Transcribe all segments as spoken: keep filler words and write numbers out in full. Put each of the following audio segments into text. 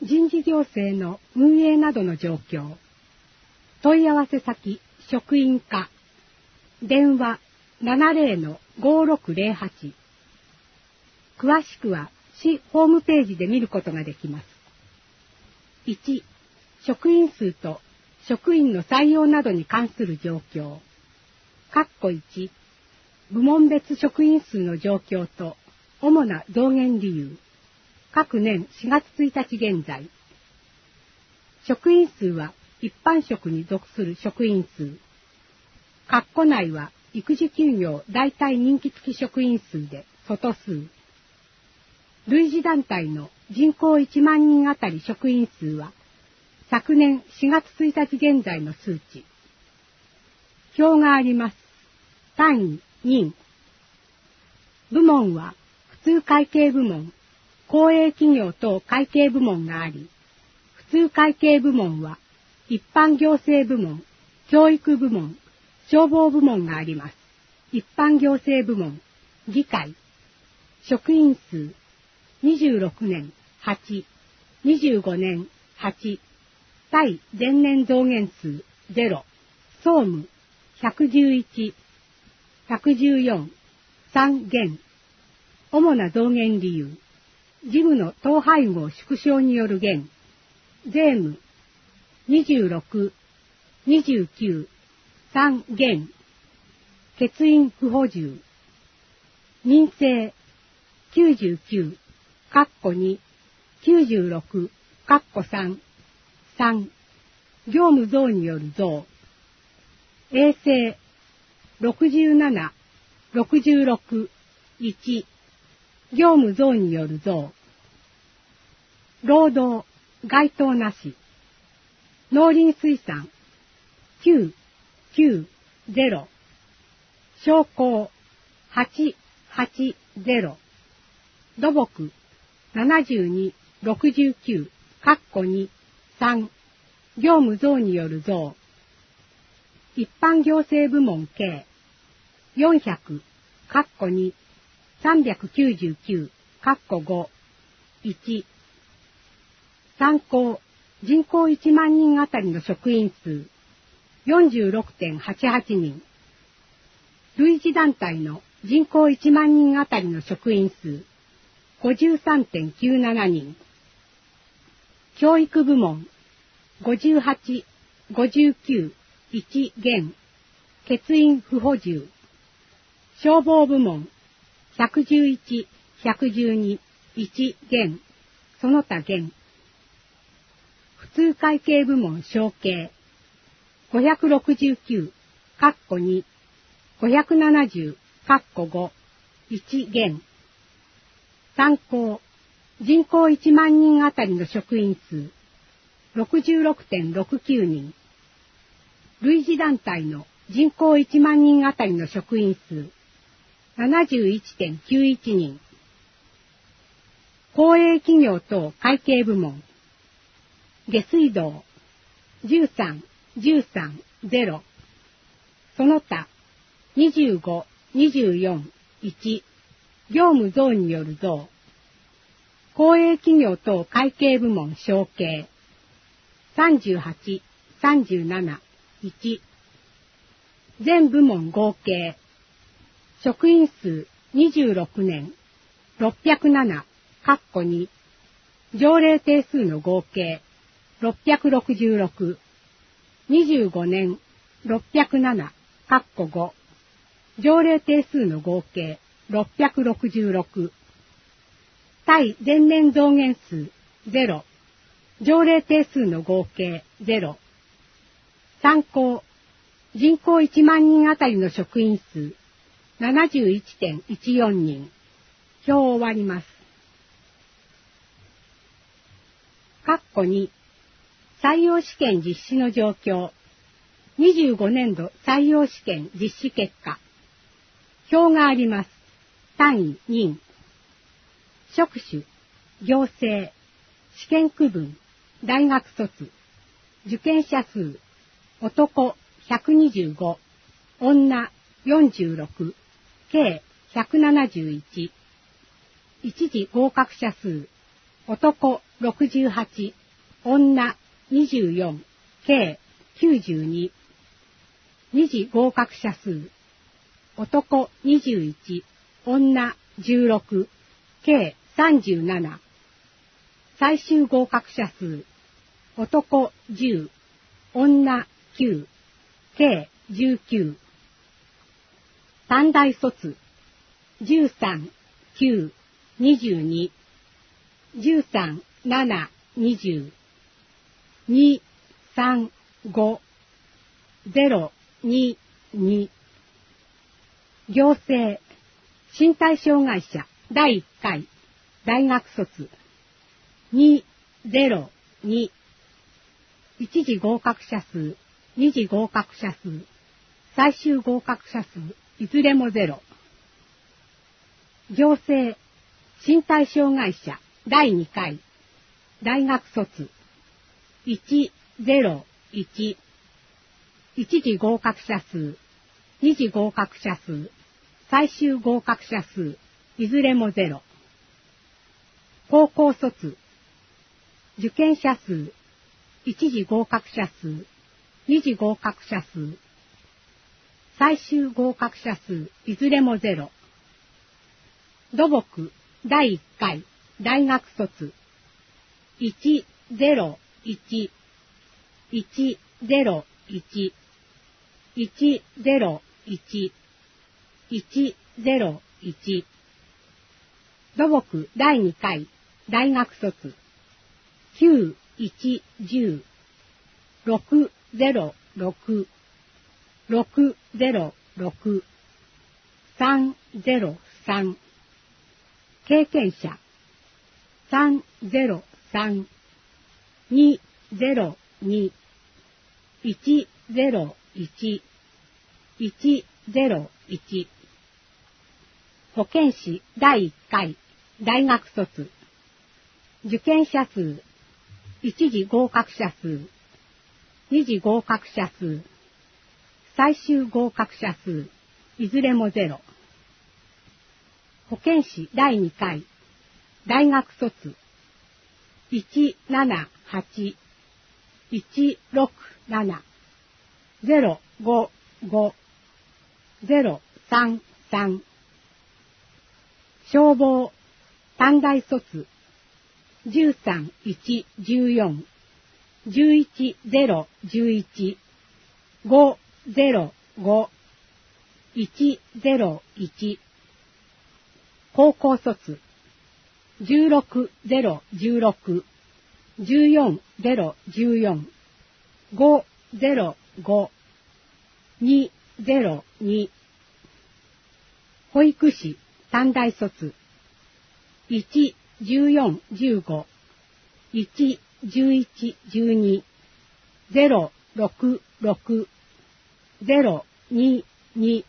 人事行政の運営などの状況。問い合わせ先、職員課。電話 ななゼロ の ごろくゼロはち。詳しくは市ホームページで見ることができます。いち、職員数と職員の採用などに関する状況。括弧いち、部門別職員数の状況と主な増減理由。各年しがつついたち現在。職員数は一般職に属する職員数。括弧内は育児休業代替任期付き職員数で外数。類似団体の人口いちまんにんあたり職員数は昨年しがつついたち現在の数値。表があります。単位、任。部門は普通会計部門、公営企業等会計部門があり、普通会計部門は一般行政部門、教育部門、消防部門があります。一般行政部門、議会。職員数、にじゅうろくねん、はち、にじゅうごねん、はち、対前年増減数、ゼロ、総務、ひゃくじゅういち、ひゃくじゅうよん、さん減。主な増減理由。事務の統廃合縮小による減。税務、にじゅうろく、にじゅうきゅう、さん減。欠員不補充。民生、きゅうじゅうきゅう、括弧に、きゅうじゅうろく、括弧さん、さん。業務増による増。衛生、ろくじゅうなな、ろくじゅうろく、いち。業務増による増。労働、該当なし。農林水産、きゅう、きゅう、ゼロ。商工、はち、はち、ゼロ。土木、ななじゅうに、ろくじゅうきゅう、括弧に、さん。業務増による増。一般行政部門計、よんひゃく、括弧に、さんびゃくきゅうじゅうきゅう、括弧ご、いち。参考、人口いちまんにんあたりの職員数、よんじゅうろくてんはちはちにん。類似団体の人口いちまんにんあたりの職員数、ごじゅうさんてんきゅうななにん。教育部門、ごじゅうはち、ごじゅうきゅう、いち減。欠員不補充。消防部門、ひゃくじゅういち、ひゃくじゅうに、いち減。その他減。普通会計部門承継、ごひゃくろくじゅうきゅう、括弧に、ごひゃくななじゅう、括弧ご、いち減。参考、人口いちまんにんあたりの職員数、ろくじゅうろくてんろくきゅうにん。類似団体の人口いちまんにんあたりの職員数、ななじゅういちてんきゅういちにん。公営企業等会計部門、下水道、じゅうさん、じゅうさん、ゼロ。その他、にじゅうご、にじゅうよん、いち。業務増による増。公営企業等会計部門承継、さんじゅうはち、さんじゅうなな、いち。全部門合計、職員数にじゅうろくねん、ろっぴゃくなな、括弧に、条例定数の合計、ろっぴゃくろくじゅうろく、にじゅうごねん、ろっぴゃくなな、括弧ご、条例定数の合計、ろっぴゃくろくじゅうろく、対前年増減数、ゼロ、条例定数の合計、ゼロ。参考、人口いちまんにんあたりの職員数、ななじゅういちてんいちよんにん。表を終わります。括弧に、採用試験実施の状況。にじゅうごねんど採用試験実施結果。表があります。単位、任。職種、行政、試験区分、大学卒。受験者数、男ひゃくにじゅうご、女よんじゅうろく、計ひゃくななじゅういち。一次合格者数、 男ろくじゅうはち、女にじゅうよん、計きゅうじゅうに。二次合格者数、男にじゅういち、女じゅうろく、計さんじゅうなな。最終合格者数、男じゅう、女きゅう、計じゅうきゅう。短大卒、じゅうさん、きゅう、にじゅうに、じゅうさん、なな、にじゅう、に、さん、ご、ゼロ、に、に。行政、身体障害者だいいっかい、大学卒、に、ゼロ、に。一次合格者数、二次合格者数、最終合格者数、いずれもゼロ。行政、身体障害者だいにかい、大学卒、いち、ゼロ、いち。一次合格者数、二次合格者数、最終合格者数、いずれもゼロ。高校卒、受験者数、一次合格者数、二次合格者数、最終合格者数、いずれもゼロ。土木だいいっかい、大学卒、いち、ゼロ、いち、いち、ゼロ、いち、いち、ゼロ、いち、いち、ゼロ、いち。土木だいにかい、大学卒、きゅう、いち、じゅう、ろく、ゼロ、ろく、ろく、ゼロ、ろく、さん、ゼロ、さん。経験者、さん、ゼロ、さん、に、ゼロ、に、いち、ゼロ、いち、いち、ゼロ、いち。保健師だいいっかい、大学卒、受験者数、一次合格者数、二次合格者数、最終合格者数、いずれもゼロ。保健師だいにかい、大学卒、いち、なな、はち、いち、ろく、なな、ゼロ、ご、ご、ゼロ、さん、さん。消防、短大卒、じゅうさん、いち、じゅうよん、じゅういち、ゼロ、じゅういち、ご、ゼロ、ご、いち、ゼロ、いち。高校卒、じゅうろく、ゼロ、じゅうろく、じゅうよん、ゼロ、じゅうよん、ご、ゼロ、ご、に、ゼロ、に。保育士、短大卒、いち、じゅうよん、じゅうご、いち、じゅういち、じゅうに、ゼロ、ろく、ろく、ゼロ、に、に。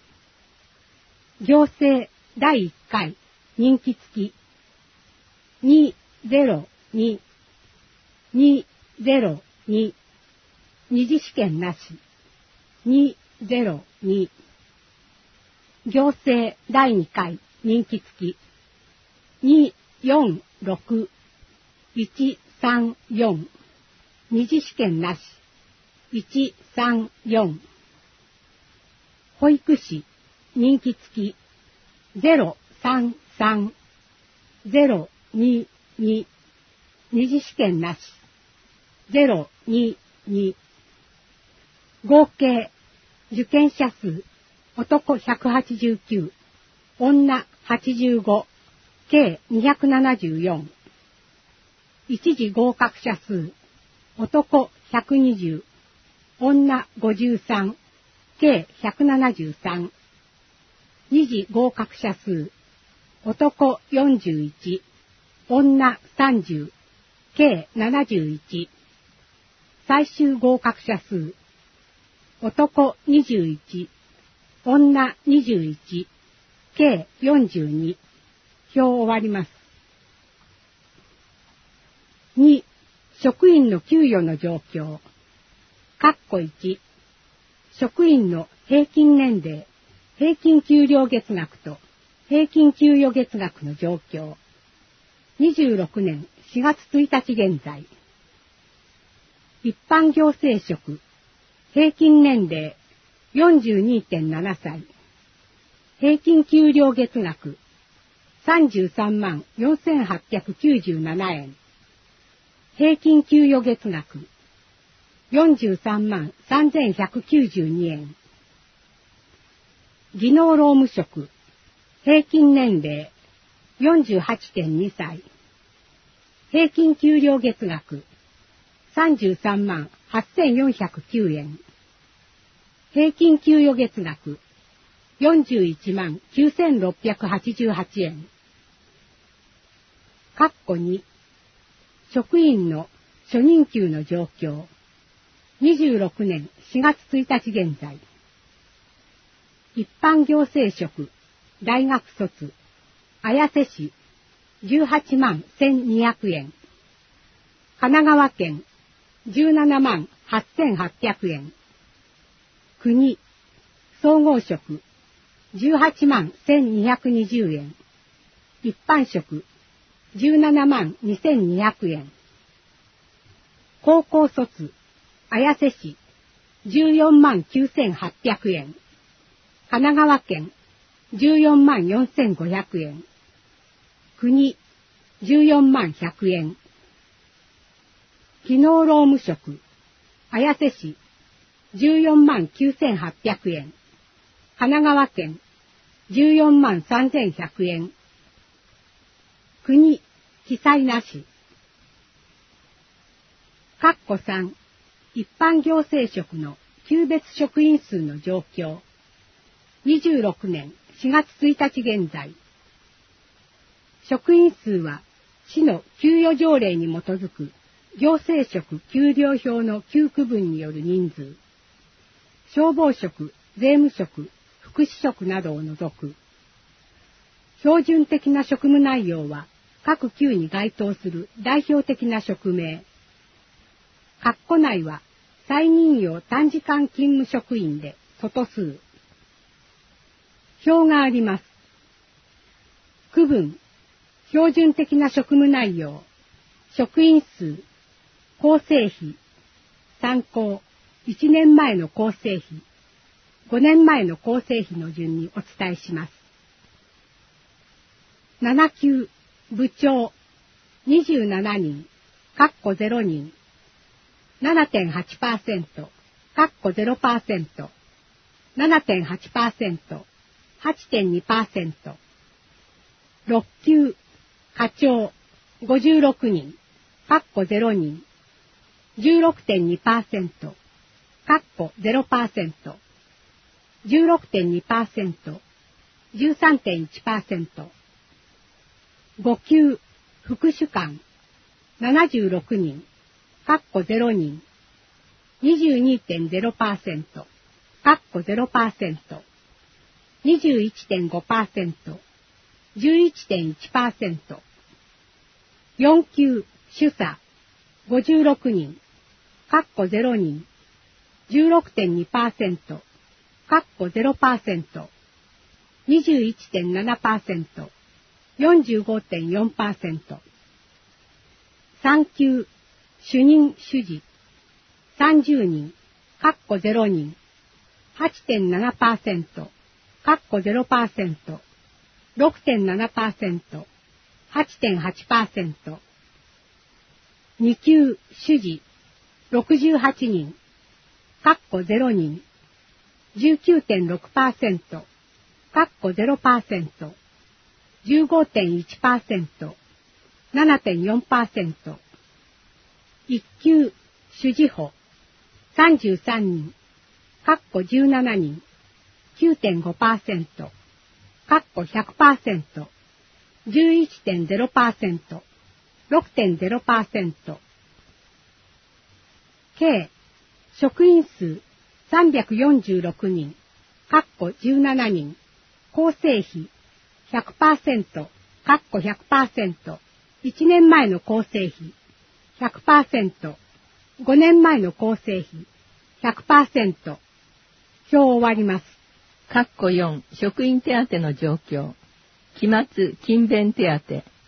行政だいいっかい、任期付き、に、ゼロ、に、に、ゼロ、に、二次試験なし、に、ゼロ、に。行政だいにかい、任期付き、に、よん、ろく、いち、さん、よん、二次試験なし、いち、さん、よん。保育士、任期付き、ゼロ、さん、さん、ゼロ、に、に、二次試験なし、ゼロ、に、に。合計、受験者数、男ひゃくはちじゅうきゅう、女はちじゅうご、計にひゃくななじゅうよん。一次合格者数、男ひゃくにじゅう、女ごじゅうさん、計ひゃくななじゅうさん。二次合格者数、男よんじゅういち、女さんじゅう、計ななじゅういち。最終合格者数、男にじゅういち、女にじゅういち、計よんじゅうに。表終わります。に、職員の給与の状況。括弧いち、職員の平均年齢、平均給料月額と平均給与月額の状況。にじゅうろくねんしがつついたち現在。一般行政職、平均年齢 よんじゅうにてんななさい。平均給料月額さんじゅうさんまんよんせんはっぴゃくきゅうじゅうななえん。平均給与月額よんじゅうさんまんさんぜんひゃくきゅうじゅうにえん。技能労務職、平均年齢 よんじゅうはちてんにさい。平均給料月額さんじゅうさんまんはっせんよんひゃくきゅうえん。平均給与月額よんじゅういちまんきゅうせんろっぴゃくはちじゅうはちえん。括弧に、職員の初任給の状況。にじゅうろくねんしがつついたち現在。一般行政職、大学卒、綾瀬市、じゅうはちまんせんにひゃくえん。神奈川県、じゅうななまんはっせんはっぴゃくえん。国、総合職、じゅうはちまんせんにひゃくにじゅうえん。一般職、じゅうななまんにせんにひゃくえん。高校卒、綾瀬市、じゅうよんまんきゅうせんはっぴゃくえん。神奈川県、じゅうよんまんよんせんごひゃくえん。国、じゅうよんまんひゃくえん。技能労務職、綾瀬市、じゅうよんまんきゅうせんはっぴゃくえん。神奈川県、じゅうよんまんさんぜんひゃくえん。国、記載なし。括弧さん、一般行政職の級別職員数の状況。にじゅうろくねんしがつついたち現在。職員数は市の給与条例に基づく行政職給料表の給区分による人数。消防職、税務職、福祉職などを除く。標準的な職務内容は各級に該当する代表的な職名。括弧内は再任用短時間勤務職員で外数。表があります。区分、標準的な職務内容、職員数、構成費、参考、いちねんまえの構成費、ごねんまえの構成費の順にお伝えします。なな級、部長、にじゅうななにん、括弧ゼロにん、ななてんはちパーセント、括弧ゼロパーセント、ななてんはちパーセント、はちてんにパーセント。ろっ級、課長、ごじゅうろくにん、括弧ゼロにん、じゅうろくてんにパーセント、括弧ゼロパーセント、じゅうろくてんにパーセント、じゅうさんてんいちパーセント。ご級、副主幹、ななじゅうろくにん、括弧ゼロにん、にじゅうにてんゼロパーセント、括弧ゼロパーセント、にじゅういちてんごパーセント、じゅういちてんいちパーセント。よん級、主査、ごじゅうろくにん、括弧ゼロにん、じゅうろくてんにパーセント、括弧ゼロパーセント、にじゅういちてんななパーセント、よんじゅうごてんよんパーセント。さん級、主任主事、さんじゅうにん、括弧ゼロにん、はちてんななパーセント、括弧ゼロパーセント、ろくてんななパーセント、はちてんはちパーセント。に級、主事、ろくじゅうはちにん、括弧ゼロにん、じゅうきゅうてんろくパーセント、括弧ゼロパーセント、じゅうごてんいちパーセント、ななてんよんパーセント。いっ級、主事補、さんじゅうさんにん、括弧じゅうななにん、きゅうてんごパーセント、括弧ひゃくパーセント、じゅういちてんゼロパーセント、ろくてんゼロパーセント。計、職員数さんびゃくよんじゅうろくにん、括弧じゅうななにん、構成費 ひゃくパーセント、括弧ひゃくパーセント、いちねんまえの構成費 ひゃくパーセント、ごねんまえの構成費 ひゃくパーセント。表を終わります。 括弧よん、職員手当の状況。期末勤勉手当。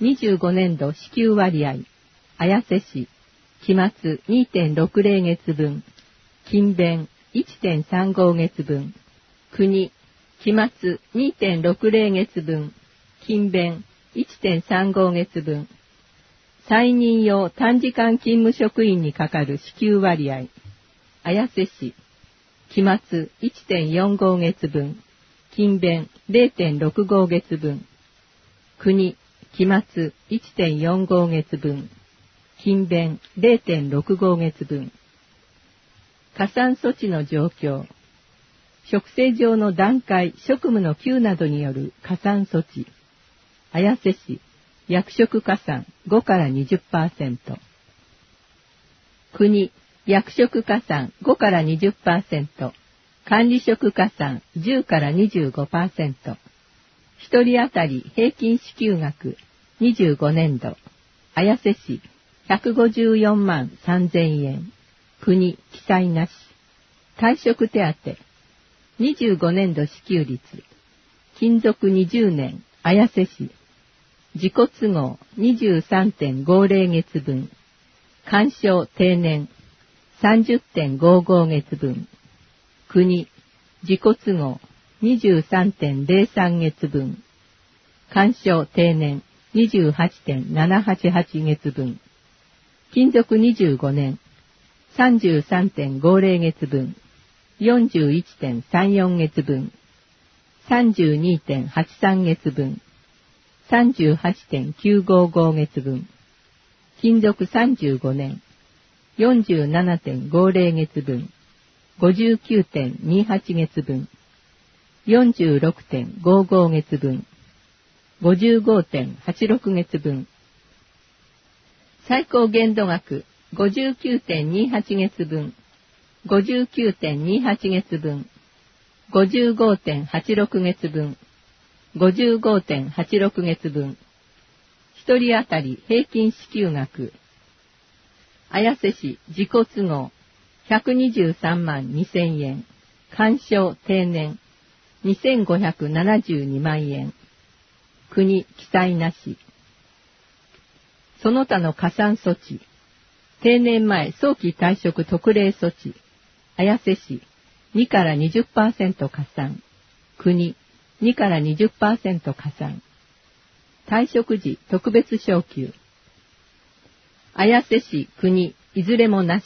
にじゅうごねんど支給割合、綾瀬市、期末 にてんろくぜろ 月分、勤勉 いってんさんご 月分、国、期末 にてんろくぜろ 月分、勤勉 いってんさんご 月分、再任用短時間勤務職員にかかる支給割合、綾瀬市、期末 いってんよんご 月分、勤勉 れいてんろくご 月分、国、期末 いってんよんご 月分、勤勉 れいてんろくご 月分。加算措置の状況。職制上の段階、職務の級などによる加算措置。綾瀬市、役職加算ごから にじゅっパーセント。国、役職加算ごから にじゅっパーセント。管理職加算じゅうからにじゅうごパーセント。一人当たり平均支給額にじゅうごねんど。綾瀬市、ひゃくごじゅうよんまんさんぜんえん。国、記載なし。退職手当。にじゅうごねんど支給率。勤続にじゅうねん、綾瀬市。自己都合 にじゅうさんてんごぜろ 月分。干渉定年 さんじゅってんごご 月分。国、自己都合 にじゅうさんてんぜろさん 月分。干渉定年 にじゅうはちてんななはちはち 月分。勤続にじゅうごねん さんじゅうさんてんごぜろ 月分。よんじゅういちてんさんよん 月分。さんじゅうにてんはちさん 月分。さんじゅうはちてんきゅうごご 月分。勤続さんじゅうごねん よんじゅうななてんごぜろ 月分。ごじゅうきゅうてんにはち 月分。よんじゅうろくてんごご 月分。ごじゅうごてんはちろく 月分。最高限度額 ごじゅうきゅうてんにはち 月分。ごじゅうきゅうてんにはち 月分。ごじゅうごてんはちろく 月分。ごじゅうごてんはちろく 月分。一人当たり平均支給額。綾瀬市自己都合ひゃくにじゅうさんまんにせんえん。干渉定年にせんごひゃくななじゅうにまんえん。国記載なし。その他の加算措置。定年前早期退職特例措置。綾瀬市にからにじゅっパーセント加算。国にからにじゅっパーセント加算。退職時特別昇給。綾瀬市国いずれもなし。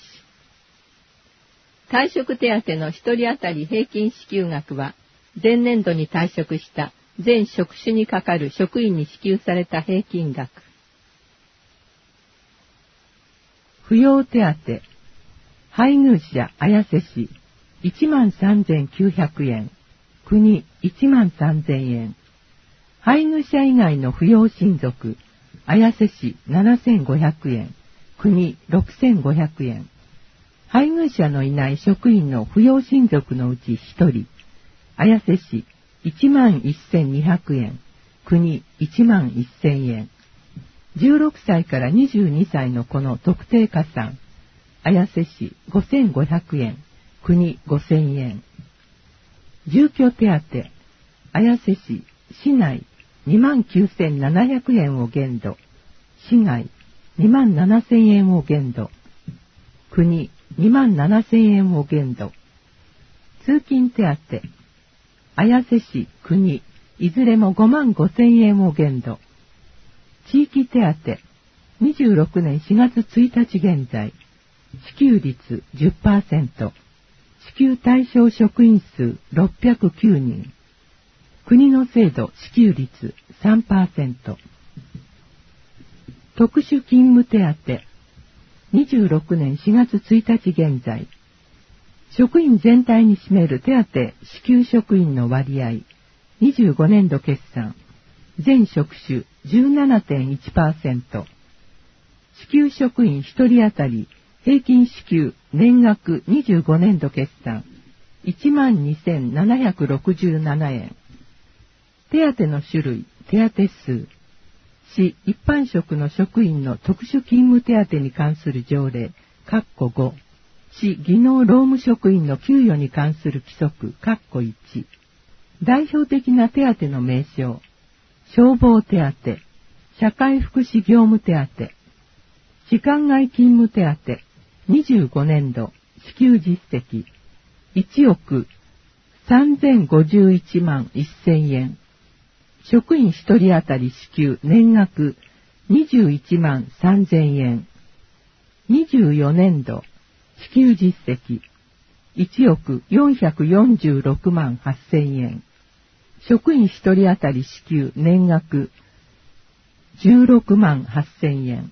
退職手当の一人当たり平均支給額は前年度に退職した全職種にかかる職員に支給された平均額。 扶養手当。配偶者綾瀬市いちまんさんぜんきゅうひゃくえん。国いちまんさんぜんえん。配偶者以外の扶養親族綾瀬市ななせんごひゃくえん。国ろくせんごひゃくえん。配偶者のいない職員の扶養親族のうちひとり綾瀬市いちまんせんにひゃくえん。国いちまんせんえん。じゅうろくさいからにじゅうにさいの子の特定加算綾瀬市ごせんごひゃくえん。国ごせんえん。住居手当綾瀬市市内にまんきゅうせんななひゃくえんを限度。市外にまんななせんえんを限度。国にまんななせんえんを限度。通勤手当綾瀬市国いずれもごまんごせんえんを限度。地域手当にじゅうろくねんしがつついたち現在支給率 じゅっパーセント。支給対象職員数ろっぴゃくきゅうにん。国の制度支給率 さんパーセント。特殊勤務手当にじゅうろくねんしがつついたち現在職員全体に占める手当支給職員の割合にじゅうごねんど決算全職種 じゅうななてんいちパーセント。支給職員ひとり当たり平均支給年額にじゅうごねんど決算 いちまんにせんななひゃくろくじゅうななえん。手当の種類、手当数。市一般職の職員の特殊勤務手当に関する条例、括弧ご。市技能労務職員の給与に関する規則、括弧いち。代表的な手当の名称。消防手当、 社会福祉業務手当、時間外勤務手当、にじゅうごねんど支給実績、いちおくさんぜんごじゅういちまんせんえん。職員ひとり当たり支給年額にじゅういちまんさんぜんえん。にじゅうよねんど支給実績いちおくよんひゃくよんじゅうろくまんはっせんえん。職員ひとり当たり支給年額じゅうろくまんはっせんえん。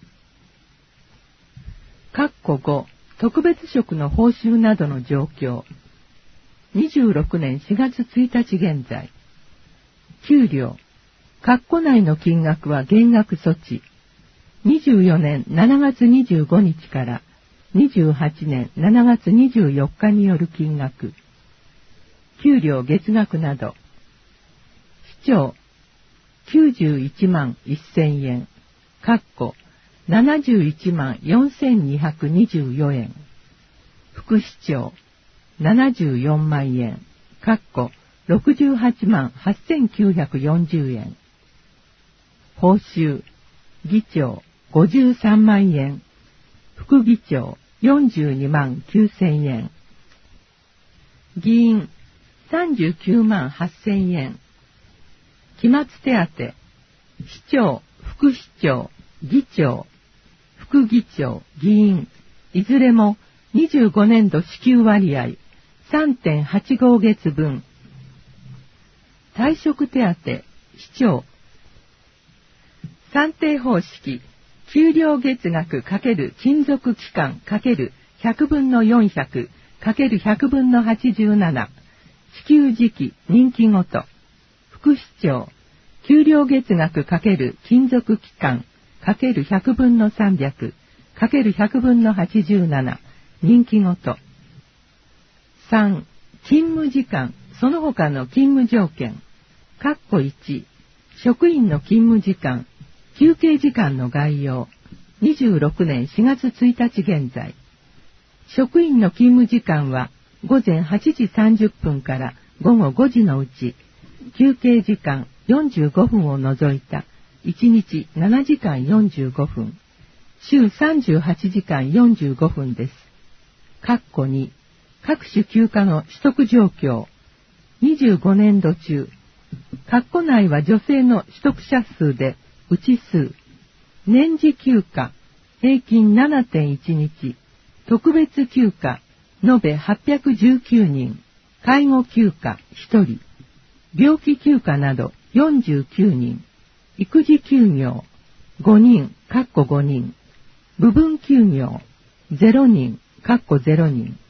括弧ご、特別職の報酬などの状況。にじゅうろくねんしがつついたち現在。給料。括弧内の金額は減額措置。にじゅうよねんしちがつにじゅうごにちからにじゅうはちねんしちがつにじゅうよっかによる金額。給料月額など。市長。きゅうじゅういちまんせんえん。括弧ななじゅういちまんよんせんにひゃくにじゅうよえん。副市長。ななじゅうよんまんえん。括弧ろくじゅうはちまんはっせんきゅうひゃくよんじゅうえん。報酬。議長ごじゅうさんまんえん。副議長よんじゅうにまんきゅうせんえん。議員さんじゅうきゅうまんはっせんえん。期末手当。市長、副市長、議長、副議長、議員、いずれもにじゅうごねんど支給割合 さんてんはちご 月分。退職手当、市長。算定方式、給料月額×勤続期間 ×ひゃくぶんのよんひゃく ×ひゃくぶんのはちじゅうなな。支給時期、任期ごと。副市長。給料月額×勤続期間 ×ひゃくぶんのさんびゃく ×ひゃくぶんのはちじゅうなな。任期ごと。さん. 勤務時間、その他の勤務条件。括弧いち。職員の勤務時間、休憩時間の概要。にじゅうろくねんしがつついたち現在。職員の勤務時間はごぜんはちじさんじゅっぷんからごごごじのうち、休憩時間よんじゅうごふんを除いたいちにちななじかんよんじゅうごふん、週さんじゅうはちじかんよんじゅうごふんです。括弧に、各種休暇の取得状況。にじゅうごねんど中、括弧内は女性の取得者数で、うち数、年次休暇、平均 ななてんいちにち、特別休暇、延べはっぴゃくじゅうきゅうにん、介護休暇ひとり、病気休暇などよんじゅうきゅうにん、育児休業ごにん、括弧ごにん、部分休業ゼロにん、括弧ゼロにん、